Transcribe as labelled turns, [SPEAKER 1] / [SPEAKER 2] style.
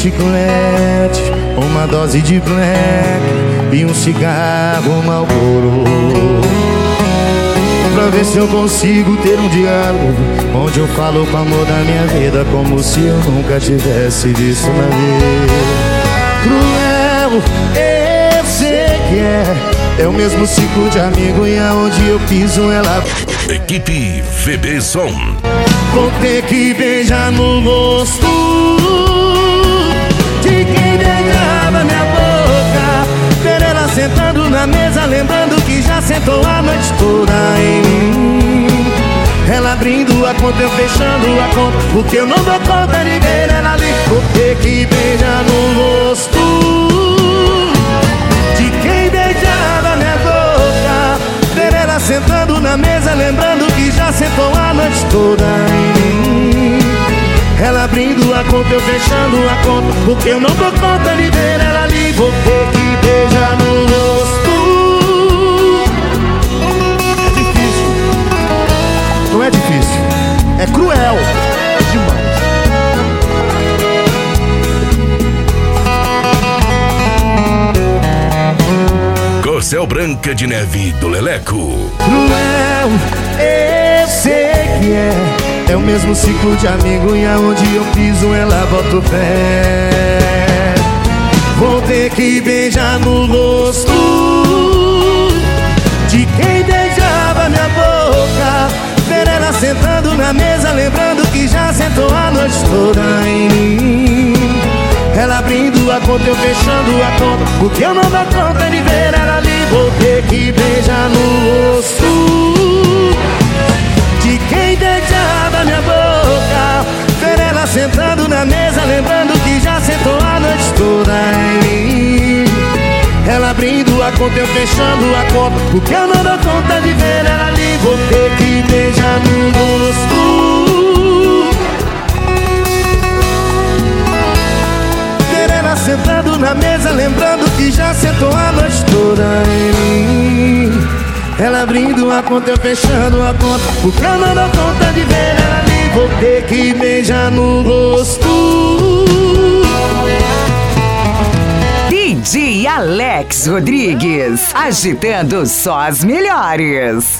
[SPEAKER 1] chiclete, uma dose de black e um cigarro Marlboro, pra ver se eu consigo ter um diálogo onde eu falo com o amor da minha vida, como se eu nunca tivesse visto na vida. Cruel, eu sei que é o mesmo ciclo de amigo, e aonde eu piso ela.
[SPEAKER 2] Equipe VB Som.
[SPEAKER 1] Vou ter que beijar no rosto de quem beijava minha boca, ver ela sentando na mesa, lembrando que já sentou a noite toda em mim. Ela abrindo a conta, eu fechando a conta, porque eu não dou conta de ver ela ali. Vou ter que beijar no rosto de quem beijava minha boca, ver ela sentando na mesa, lembrando que já sentou a noite toda em mim. Ela abrindo a conta, eu fechando a conta, porque eu não dou conta de ver ela ali. Vou ter que beijar no rosto. É difícil. Não é difícil, é cruel demais.
[SPEAKER 2] Corcel Branca de Neve do Leleco.
[SPEAKER 1] Cruel, eu sei que é o mesmo ciclo de amigo, e aonde eu piso ela bota o pé. Vou ter que beijar no rosto de quem beijava minha boca, ver ela sentando na mesa, lembrando que já sentou a noite toda em mim. Ela abrindo a conta, eu fechando a conta, porque eu não dou conta de ver ela ali. Vou ter que beijar no rosto de quem beijava minha boca, ver ela sentando na mesa, lembrando que já sentou a noite toda em mim. Ela abrindo a conta, eu fechando a conta, porque eu não dou conta de ver ela ali. Vou ter que beijar no rosto, ver ela sentando na mesa, lembrando que já sentou a noite toda em mim. Ela abrindo a conta, eu fechando a conta, porque eu não dou conta de ver ela ali. Vou ter que beijar no rosto.
[SPEAKER 3] DJ Alex Rodrigues, agitando só as melhores.